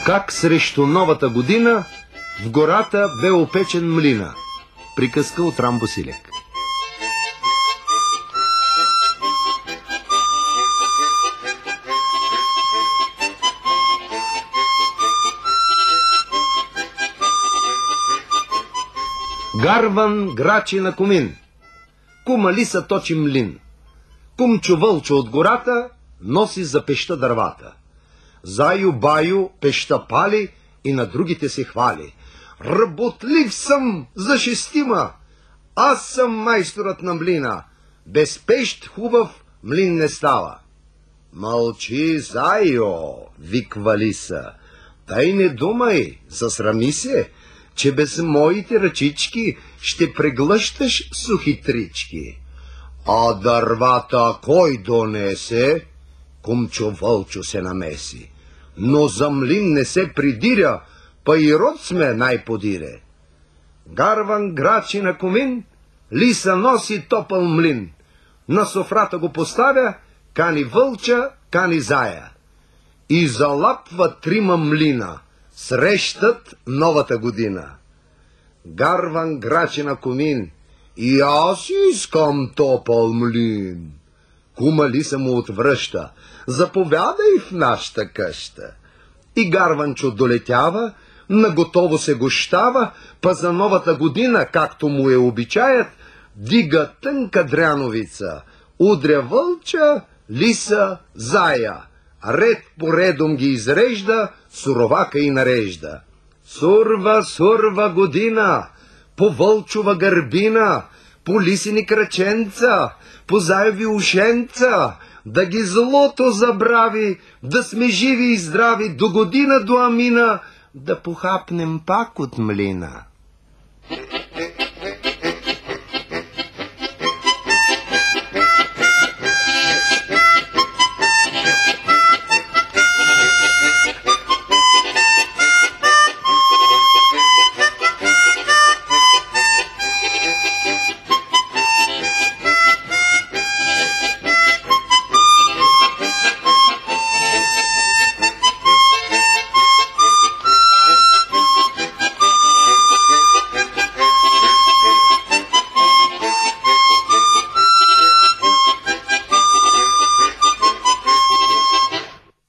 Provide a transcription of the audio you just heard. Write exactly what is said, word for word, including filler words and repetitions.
Как срещу новата година в гората бе опечен млина. Приказка от Рамбо Силек. Гарван грачи на комин. Кума лиса точи млин. Кумчо вълчо от гората носи за пеща дървата. Заю баю пеща пали и на другите се хвали. Работлив съм за шестима, аз съм майсторът на млина. Без пещ хубав млин не става. Мълчи, Зайо, виква лиса. Тай не думай, засрами се, че без моите ръчички ще преглъщаш сухи трички. А дървата кой донесе? Кумчо вълчо се намеси. Но за млин не се придиря, па и род сме най-подире. Гарван грачи на комин, лиса носи топъл млин. На софрата го поставя, кани вълча, кани зая. И залапва трима млина, срещат новата година. Гарван грачи на комин, и аз искам топъл млин. Кума лиса му отвръща, заповядай в нашата къща. И Гарванчо долетява, наготово се гощава, па за новата година, както му е обичаят, дига тънка дряновица, удря вълча, лиса, зая, ред по редом ги изрежда, суровака и нарежда. Сурва, сурва година, по вълчова гърбина, по лисини краченца, по заеви ушенца, да ги злото забрави, да сме живи и здрави до година до амина, да похапнем пак от млина.